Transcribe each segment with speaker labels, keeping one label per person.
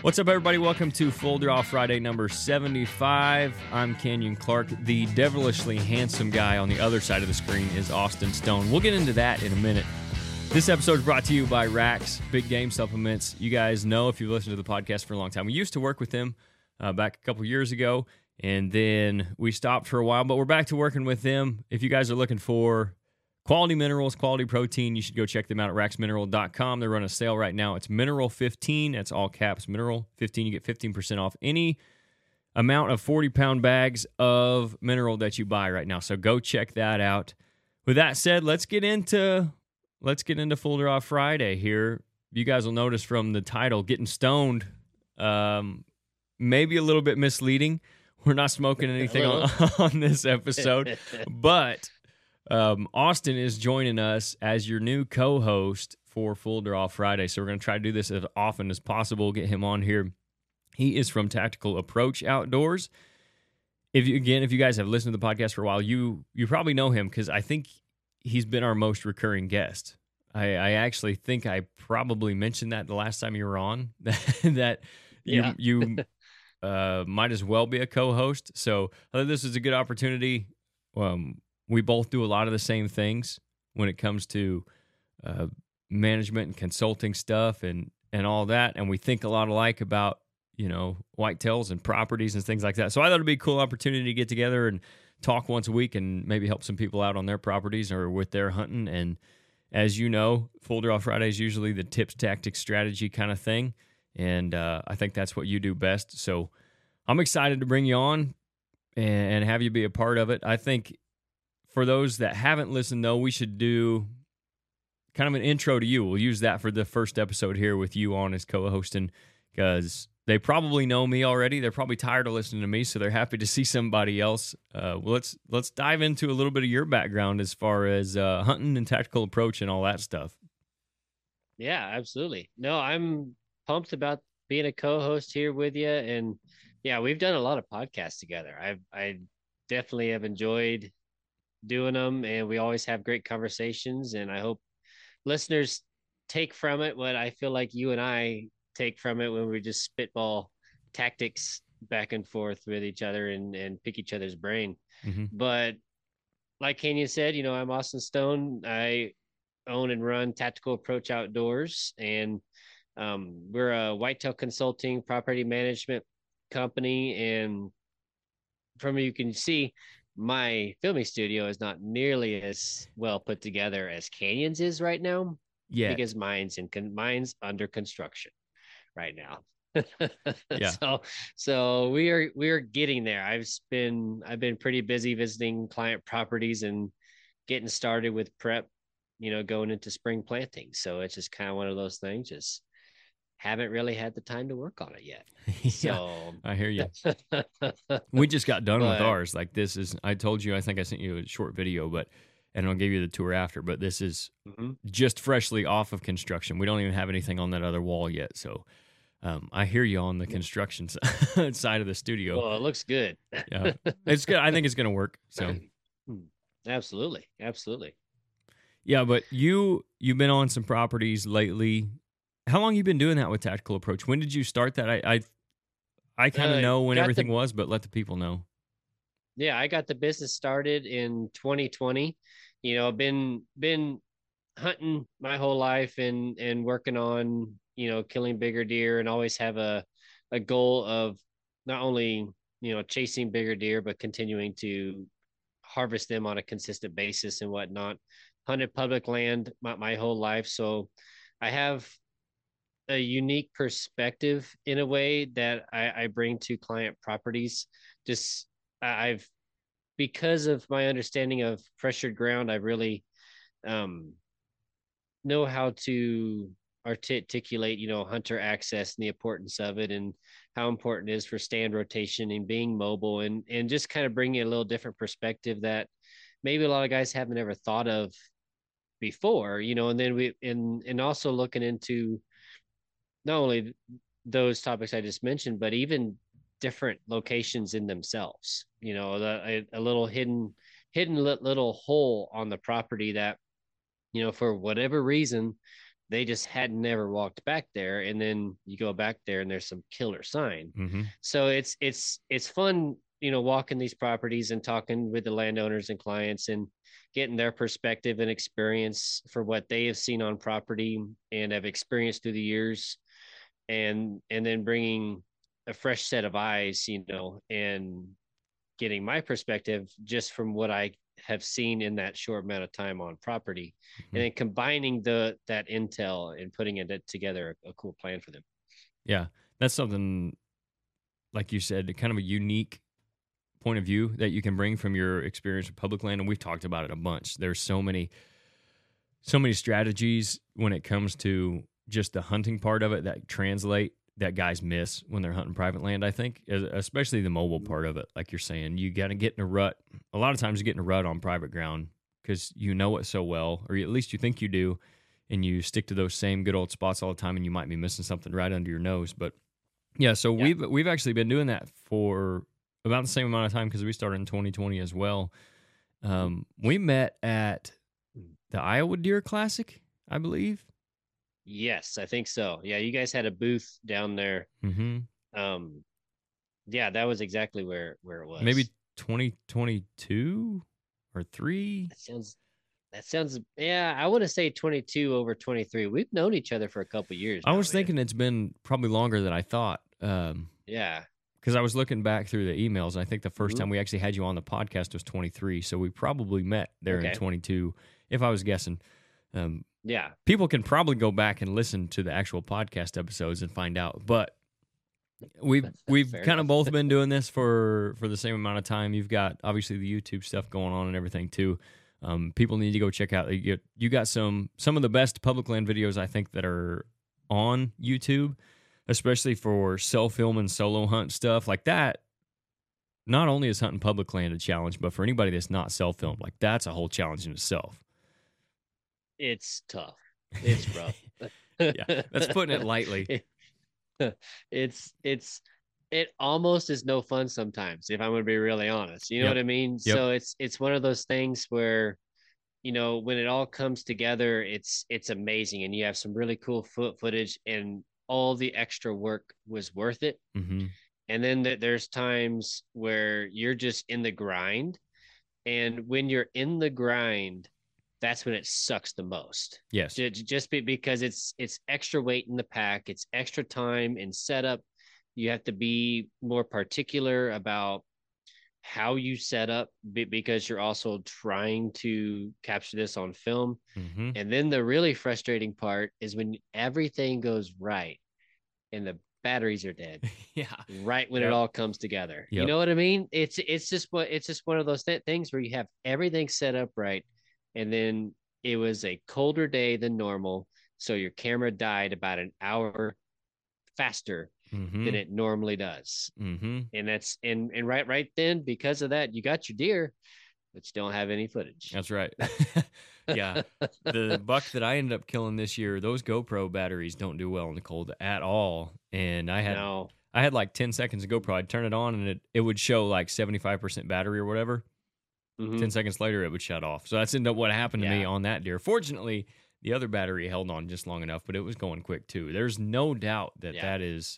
Speaker 1: What's up, everybody? Welcome to Full Draw Friday number 75. I'm Kenyon Clark. The devilishly handsome guy on the other side of the screen is Austin Stone. We'll get into that in a minute. This episode is brought to you by Rax Big Game Supplements. You guys know, if you've listened to the podcast for a long time, we used to work with them back a couple years ago, and then we stopped for a while, but we're back to working with them. If you guys are looking for quality minerals, quality protein, you should go check them out at raxmineral.com. They're running a sale right now. It's Mineral 15. That's all caps, Mineral 15. You get 15% off any amount of 40-pound bags of mineral that you buy right now. So go check that out. With that said, let's get into Full Draw Friday here. You guys will notice from the title, Getting Stoned, maybe a little bit misleading. We're not smoking anything on this episode, but Austin is joining us as your new co-host for Full Draw Friday. So we're going to try to do this as often as possible, get him on here. He is from Tactical Approach Outdoors. If you guys have listened to the podcast for a while, you probably know him because I think he's been our most recurring guest. I actually think I probably mentioned that the last time you were on, that you might as well be a co-host. So I think this is a good opportunity. We both do a lot of the same things when it comes to management and consulting stuff and all that. And we think a lot alike about, whitetails and properties and things like that. So I thought it'd be a cool opportunity to get together and talk once a week and maybe help some people out on their properties or with their hunting. And as you know, Full Draw Friday is usually the tips, tactics, strategy kind of thing. And I think that's what you do best. So I'm excited to bring you on and have you be a part of it. I think for those that haven't listened, though, we should do kind of an intro to you. We'll use that for the first episode here with you on as co-hosting because they probably know me already. They're probably tired of listening to me, so they're happy to see somebody else. Let's dive into a little bit of your background as far as hunting and tactical approach and all that stuff.
Speaker 2: Yeah, absolutely. No, I'm pumped about being a co-host here with you, and yeah, we've done a lot of podcasts together. I definitely have enjoyed doing them, and we always have great conversations, and I hope listeners take from it what I feel like you and I take from it when we just spitball tactics back and forth with each other and pick each other's brain.
Speaker 1: Mm-hmm.
Speaker 2: But like Kenyon said, I'm Austin Stone. I own and run Tactical Approach Outdoors, and we're a whitetail consulting property management company. And from you can see, my filming studio is not nearly as well put together as Canyon's is right now.
Speaker 1: Yeah,
Speaker 2: because mine's under construction right now.
Speaker 1: Yeah.
Speaker 2: So we are getting there. I've been pretty busy visiting client properties and getting started with prep, going into spring planting. So it's just kind of one of those things. Just haven't really had the time to work on it yet.
Speaker 1: Yeah,
Speaker 2: So
Speaker 1: I hear you. We just got done with ours. Like this is, I told you, I think I sent you a short video, and I'll give you the tour after, but this is just freshly off of construction. We don't even have anything on that other wall yet. So I hear you on the construction side of the studio.
Speaker 2: Well, it looks good.
Speaker 1: Yeah, it's good. I think it's going to work. So
Speaker 2: Absolutely.
Speaker 1: Yeah, but you've been on some properties lately. How long you been doing that with Tactical Approach? When did you start that? I kind of know when everything was, but let the people know.
Speaker 2: Yeah, I got the business started in 2020. I've been hunting my whole life and working on, killing bigger deer, and always have a goal of not only, chasing bigger deer, but continuing to harvest them on a consistent basis and whatnot. Hunted public land my whole life. So I have a unique perspective in a way that I bring to client properties. Just I've because of my understanding of pressured ground, I really know how to articulate, hunter access and the importance of it, and how important it is for stand rotation and being mobile, and just kind of bringing a little different perspective that maybe a lot of guys haven't ever thought of before, and then and also looking into not only those topics I just mentioned, but even different locations in themselves, a little hidden little hole on the property that, for whatever reason, they just had never walked back there. And then you go back there and there's some killer sign.
Speaker 1: Mm-hmm.
Speaker 2: So it's fun, walking these properties and talking with the landowners and clients and getting their perspective and experience for what they have seen on property and have experienced through the years, and then bringing a fresh set of eyes, and getting my perspective just from what I have seen in that short amount of time on property,
Speaker 1: Mm-hmm.
Speaker 2: and then combining that intel and putting it together a cool plan for them.
Speaker 1: Yeah, that's something, like you said, kind of a unique point of view that you can bring from your experience with public land, and we've talked about it a bunch. There's so many strategies when it comes to just the hunting part of it that translate that guys miss when they're hunting private land. I think, especially the mobile part of it, like you're saying, you got to get in a rut. A lot of times you get in a rut on private ground because you know it so well, or at least you think you do, and you stick to those same good old spots all the time, and you might be missing something right under your nose. But yeah, so we've actually been doing that for about the same amount of time because we started in 2020 as well. We met at the Iowa Deer Classic, I believe.
Speaker 2: Yes, I think so. Yeah, you guys had a booth down there.
Speaker 1: Mm-hmm.
Speaker 2: Yeah, that was exactly where it was.
Speaker 1: Maybe 2022 or 3.
Speaker 2: That sounds. Yeah, I want to say 22 over 23. We've known each other for a couple years.
Speaker 1: I was thinking it's been probably longer than I thought.
Speaker 2: Yeah.
Speaker 1: Because I was looking back through the emails. I think the first time we actually had you on the podcast was 23. So we probably met there in 22, if I was guessing.
Speaker 2: Yeah.
Speaker 1: People can probably go back and listen to the actual podcast episodes and find out. But we've kind of both been doing this for the same amount of time. You've got obviously the YouTube stuff going on and everything too. People need to go check out. You got some of the best public land videos I think that are on YouTube, especially for self-film and solo hunt stuff like that. Not only is hunting public land a challenge, but for anybody that's not self-filmed, like that's a whole challenge in itself.
Speaker 2: It's tough. It's rough.
Speaker 1: Yeah, that's putting it lightly.
Speaker 2: It almost is no fun sometimes, if I'm going to be really honest. You know what I mean?
Speaker 1: Yep.
Speaker 2: So it's one of those things where, when it all comes together, it's amazing, and you have some really cool footage, and all the extra work was worth it.
Speaker 1: Mm-hmm.
Speaker 2: And then there's times where you're just in the grind, and when you're in the grind, that's when it sucks the most.
Speaker 1: Yes.
Speaker 2: Just because it's extra weight in the pack, it's extra time and setup. You have to be more particular about how you set up because you're also trying to capture this on film.
Speaker 1: Mm-hmm.
Speaker 2: And then the really frustrating part is when everything goes right and the batteries are dead.
Speaker 1: Yeah.
Speaker 2: Right when it all comes together.
Speaker 1: Yep.
Speaker 2: You know what I mean? It's just one of those things where you have everything set up right, and then it was a colder day than normal, so your camera died about an hour faster than it normally does.
Speaker 1: Mm-hmm.
Speaker 2: And that's and right then, because of that, you got your deer, but you don't have any footage.
Speaker 1: That's right. Yeah. The buck that I ended up killing this year, those GoPro batteries don't do well in the cold at all. And I had like 10 seconds of GoPro. I'd turn it on and it would show like 75% battery or whatever. 10 seconds later, it would shut off. So that's ended up what happened to me on that deer. Fortunately, the other battery held on just long enough, but it was going quick too. There's no doubt that is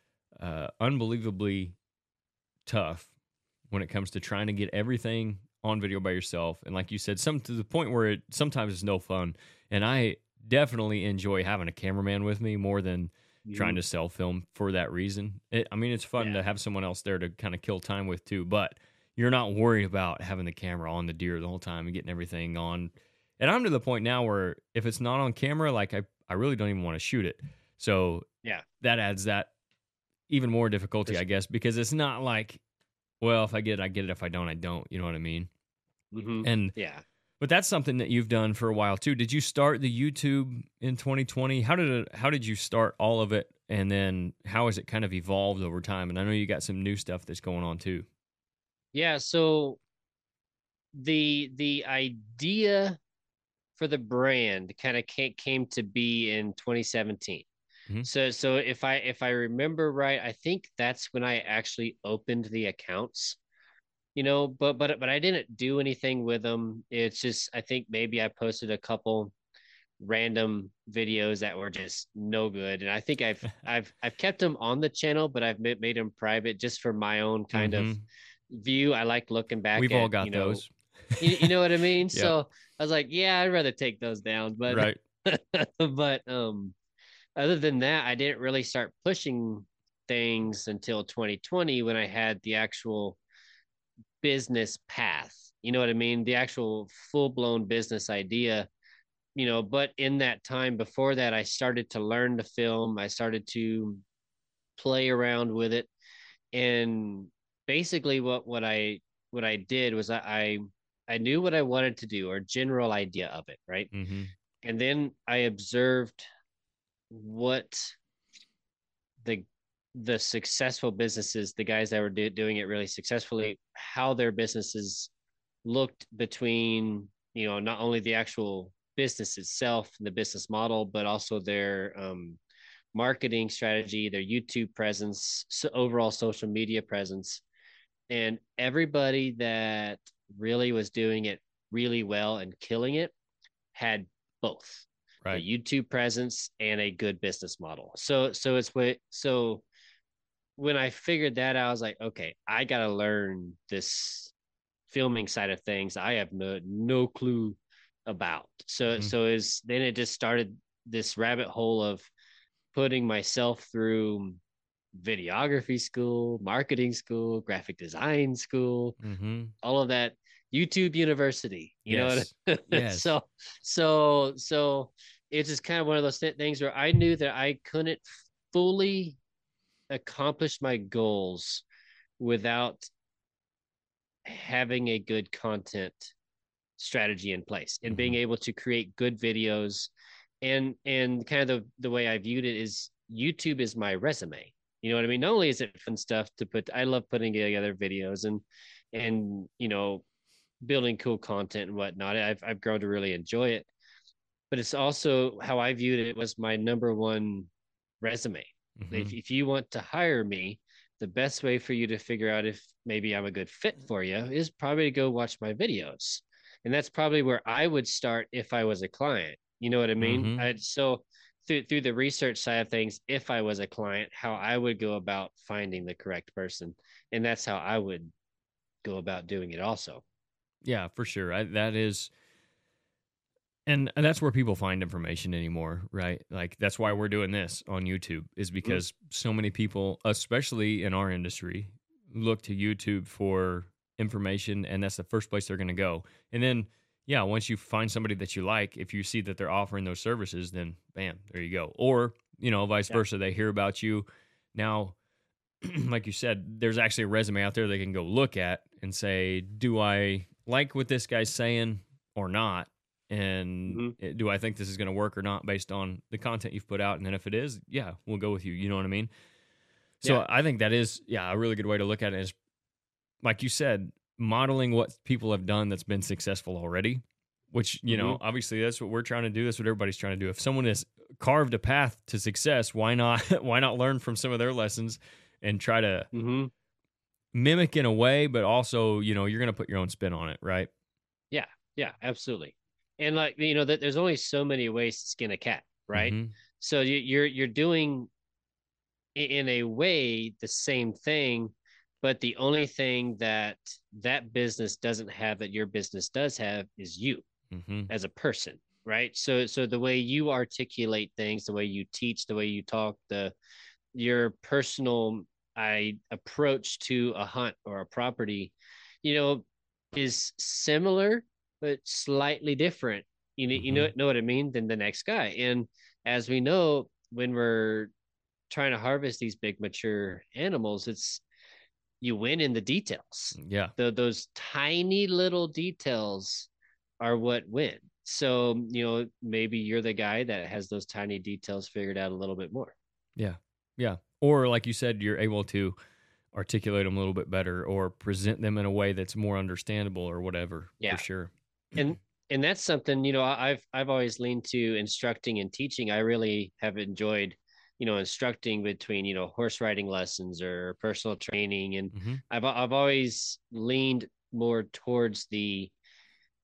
Speaker 1: unbelievably tough when it comes to trying to get everything on video by yourself. And like you said, to the point where sometimes it's no fun. And I definitely enjoy having a cameraman with me more than trying to self-film for that reason. It's fun to have someone else there to kind of kill time with too, but you're not worried about having the camera on the deer the whole time and getting everything on. And I'm to the point now where if it's not on camera, like I really don't even want to shoot it. So that adds that even more difficulty, I guess, because it's not like, well, if I get it, I get it. If I don't, I don't. You know what I mean?
Speaker 2: Mm-hmm.
Speaker 1: And but that's something that you've done for a while too. Did you start the YouTube in 2020? How did you start all of it, and then how has it kind of evolved over time? And I know you got some new stuff that's going on too.
Speaker 2: Yeah. So the idea for the brand kind of came to be in 2017. Mm-hmm. So if I remember right, I think that's when I actually opened the accounts. But I didn't do anything with them. It's just, I think maybe I posted a couple random videos that were just no good. And I think I've kept them on the channel, but I've made them private just for my own kind of view. I like looking back
Speaker 1: We've all
Speaker 2: at,
Speaker 1: got those.
Speaker 2: you know what I mean?
Speaker 1: Yep.
Speaker 2: So I was like, yeah, I'd rather take those down. But
Speaker 1: Right.
Speaker 2: but other than that, I didn't really start pushing things until 2020 when I had the actual business path. You know what I mean? The actual full blown business idea. But in that time before that, I started to learn to film. I started to play around with it, and basically, what I did was I knew what I wanted to do, or general idea of it, right?
Speaker 1: Mm-hmm.
Speaker 2: And then I observed what the the successful businesses, the guys that were doing it really successfully, how their businesses looked between, not only the actual business itself, the business model, but also their marketing strategy, their YouTube presence, so overall social media presence. And everybody that really was doing it really well and killing it had both a
Speaker 1: Right.
Speaker 2: YouTube presence and a good business model. So when I figured that out, I was like, okay, I gotta learn this filming side of things. I have no clue about. So
Speaker 1: Mm-hmm.
Speaker 2: so is then it just started this rabbit hole of putting myself through videography school, marketing school, graphic design school,
Speaker 1: Mm-hmm.
Speaker 2: all of that. YouTube University,
Speaker 1: Yes. Yes.
Speaker 2: so it's just kind of one of those things where I knew that I couldn't fully accomplish my goals without having a good content strategy in place and
Speaker 1: Mm-hmm.
Speaker 2: being able to create good videos. And kind of the way I viewed it is YouTube is my resume. You know what I mean? Not only is it fun stuff to put, I love putting together videos and building cool content and whatnot. I've grown to really enjoy it, but it's also how I viewed it was my number one resume.
Speaker 1: Mm-hmm.
Speaker 2: If you want to hire me, the best way for you to figure out if maybe I'm a good fit for you is probably to go watch my videos. And that's probably where I would start if I was a client. You know what I mean?
Speaker 1: Mm-hmm.
Speaker 2: So through the research side of things, if I was a client, how I would go about finding the correct person. And that's how I would go about doing it also.
Speaker 1: Yeah, for sure. That is, and that's where people find information anymore, right? Like that's why we're doing this on YouTube is
Speaker 2: Mm-hmm.
Speaker 1: because so many people, especially in our industry, look to YouTube for information, and that's the first place they're going to go. And then, yeah, once you find somebody that you like, if you see that they're offering those services, then bam, there you go. Or vice
Speaker 2: Yeah.
Speaker 1: versa, they hear about you now. Like you said, there's actually a resume out there they can go look at and say, do I like what this guy's saying or not? And
Speaker 2: Mm-hmm.
Speaker 1: do I think this is going to work or not based on the content you've put out? And then if it is, yeah, we'll go with you. You know what I mean?
Speaker 2: Yeah.
Speaker 1: So I think that is, yeah, a really good way to look at it is, like you said, modeling what people have done that's been successful already, which,
Speaker 2: Mm-hmm.
Speaker 1: obviously that's what we're trying to do. That's what everybody's trying to do. If someone has carved a path to success, why not, why not learn from some of their lessons and try to
Speaker 2: Mm-hmm.
Speaker 1: mimic in a way, but also, you're going to put your own spin on it, right?
Speaker 2: Yeah, yeah, absolutely. And like that there's only so many ways to skin a cat, right?
Speaker 1: Mm-hmm.
Speaker 2: So you're doing in a way the same thing, but the only thing that that business doesn't have that your business does have is you
Speaker 1: Mm-hmm.
Speaker 2: as a person, right? So the way you articulate things, the way you teach, the way you talk, the your personal I approach to a hunt or a property, you know, is similar but slightly different.
Speaker 1: Mm-hmm.
Speaker 2: Know what I mean than the next guy. And as we know, when we're trying to harvest these big mature animals, it's you win in the details.
Speaker 1: Yeah.
Speaker 2: Those tiny little details are what win. So, maybe you're the guy that has those tiny details figured out a little bit more.
Speaker 1: Yeah. Yeah. Or like you said, you're able to articulate them a little bit better or present them in a way that's more understandable or whatever, for
Speaker 2: Yeah.
Speaker 1: sure.
Speaker 2: and and that's something I've always leaned to instructing and teaching. I really have enjoyed instructing between horse riding lessons or personal training, and
Speaker 1: Mm-hmm.
Speaker 2: I've always leaned more towards the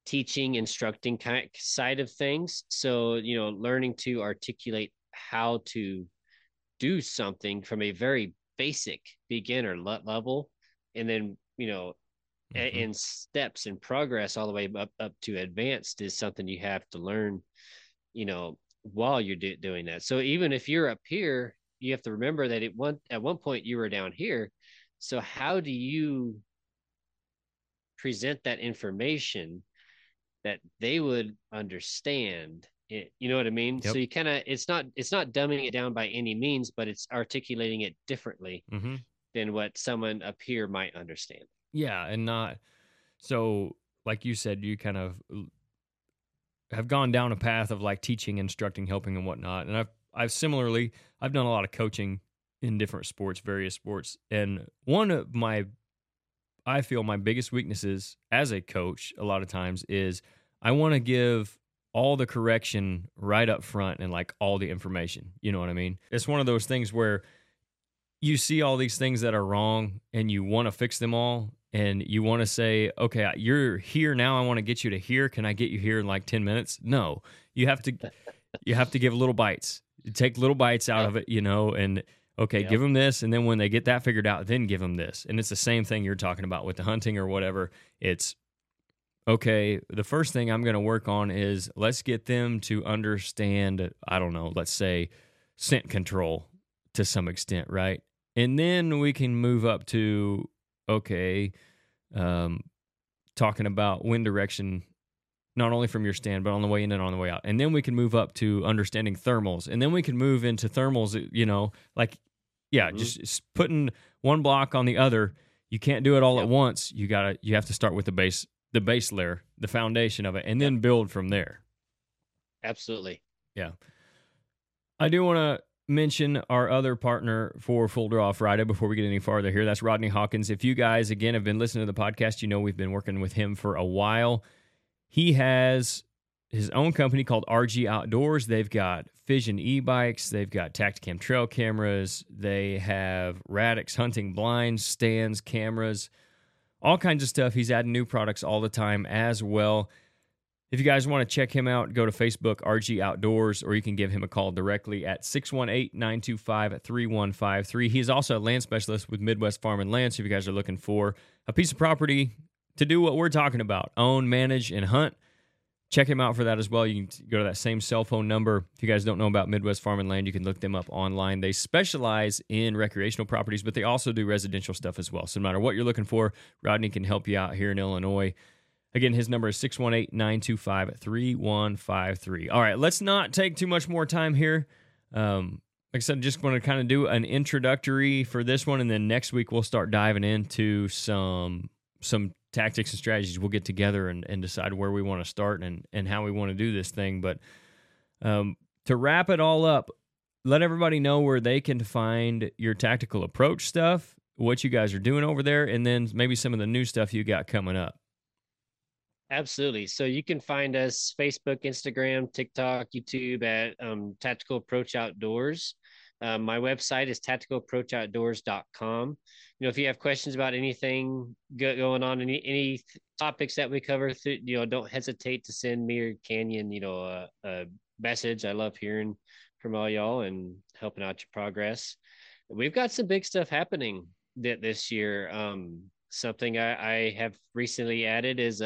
Speaker 2: teaching, instructing side of things. So, learning to articulate how to do something from a very basic beginner level, and then, in steps and progress all the way up to advanced is something you have to learn, while you're doing that. So even if you're up here, you have to remember that at one point you were down here. So how do you present that information that they would understand it? You know what I mean?
Speaker 1: Yep.
Speaker 2: So you kind of, it's not dumbing it down by any means, but it's articulating it differently than what someone up here might understand.
Speaker 1: Yeah, and not so like you said, you kind of have gone down a path of like teaching, instructing, helping, and whatnot. And I've similarly, I've done a lot of coaching in different sports, various sports, and one of I feel my biggest weaknesses as a coach a lot of times is I want to give all the correction right up front and like all the information. You know what I mean? It's one of those things where you see all these things that are wrong and you want to fix them all and you want to say, okay, you're here now. I want to get you to here. Can I get you here in like 10 minutes? No, you have to give little bites, take little bites out of it, and okay, give them this. And then when they get that figured out, then give them this. And it's the same thing you're talking about with the hunting or whatever. It's okay. The first thing I'm going to work on is let's get them to understand, I don't know, let's say scent control to some extent. Right. And then we can move up to, okay, talking about wind direction, not only from your stand, but on the way in and on the way out. And then we can move up to understanding thermals. And then we can move into thermals, just putting one block on the other. You can't do it all at once. You have to start with the base layer, the foundation of it, and then build from there.
Speaker 2: Absolutely.
Speaker 1: Yeah. I do want to mention our other partner for Full Draw Friday before we get any farther here. That's Rodney Hawkins. If you guys, again, have been listening to the podcast, we've been working with him for a while. He has his own company called RG Outdoors. They've got Fission e-bikes. They've got Tactacam trail cameras. They have Radix hunting blinds, stands, cameras, all kinds of stuff. He's adding new products all the time as well. If you guys want to check him out, go to Facebook, RG Outdoors, or you can give him a call directly at 618-925-3153. He is also a land specialist with Midwest Farm and Land, so if you guys are looking for a piece of property to do what we're talking about, own, manage, and hunt, check him out for that as well. You can go to that same cell phone number. If you guys don't know about Midwest Farm and Land, you can look them up online. They specialize in recreational properties, but they also do residential stuff as well. So no matter what you're looking for, Rodney can help you out here in Illinois. Again, his number is 618-925-3153. All right, let's not take too much more time here. Like I said, just want to kind of do an introductory for this one, and then next week we'll start diving into some tactics and strategies. We'll get together and decide where we want to start and how we want to do this thing. But to wrap it all up, let everybody know where they can find your tactical approach stuff, what you guys are doing over there, and then maybe some of the new stuff you got coming up.
Speaker 2: Absolutely. So you can find us Facebook, Instagram, TikTok, YouTube at Tactical Approach Outdoors. My website is tacticalapproachoutdoors.com. If you have questions about anything going on, any topics that we cover, don't hesitate to send me or Canyon, a message. I love hearing from all y'all and helping out your progress. We've got some big stuff happening this year. Something I have recently added is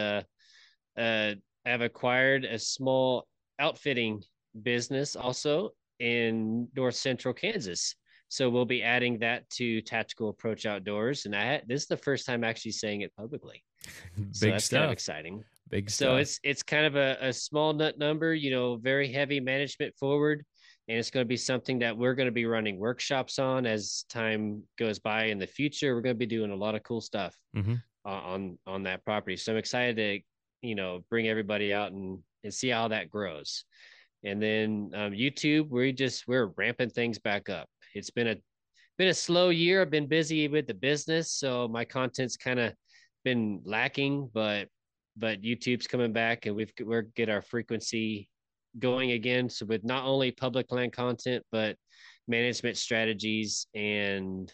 Speaker 2: I've acquired a small outfitting business also in North Central Kansas. So we'll be adding that to Tactical Approach Outdoors. And this is the first time actually saying it publicly. So
Speaker 1: Big
Speaker 2: that's
Speaker 1: stuff.
Speaker 2: kind of exciting.
Speaker 1: Big
Speaker 2: so
Speaker 1: stuff.
Speaker 2: it's kind of a small nut number, very heavy management forward. And it's going to be something that we're going to be running workshops on as time goes by in the future. We're going to be doing a lot of cool stuff on that property. So I'm excited to bring everybody out and see how that grows. And then YouTube, we're ramping things back up. It's been a slow year. I've been busy with the business, so my content's kind of been lacking, but YouTube's coming back, and we're get our frequency going again. So with not only public land content, but management strategies and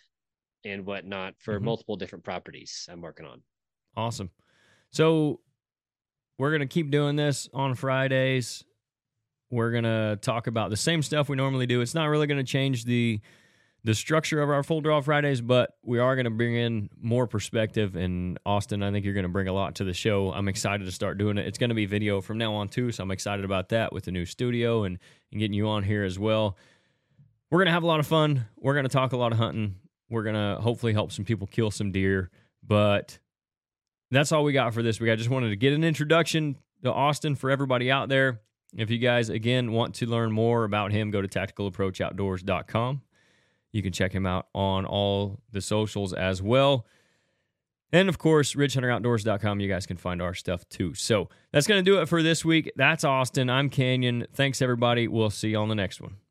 Speaker 2: whatnot for multiple different properties I'm working on.
Speaker 1: Awesome. So we're going to keep doing this on Fridays. We're going to talk about the same stuff we normally do. It's not really going to change the structure of our Full Draw Fridays, but we are going to bring in more perspective. And Austin, I think you're going to bring a lot to the show. I'm excited to start doing it. It's going to be video from now on too, so I'm excited about that with the new studio and getting you on here as well. We're going to have a lot of fun. We're going to talk a lot of hunting. We're going to hopefully help some people kill some deer. But that's all we got for this week. I just wanted to get an introduction to Austin for everybody out there. If you guys, again, want to learn more about him, go to tacticalapproachoutdoors.com. You can check him out on all the socials as well. And, of course, ridgehunteroutdoors.com. You guys can find our stuff, too. So that's going to do it for this week. That's Austin. I'm Canyon. Thanks, everybody. We'll see you on the next one.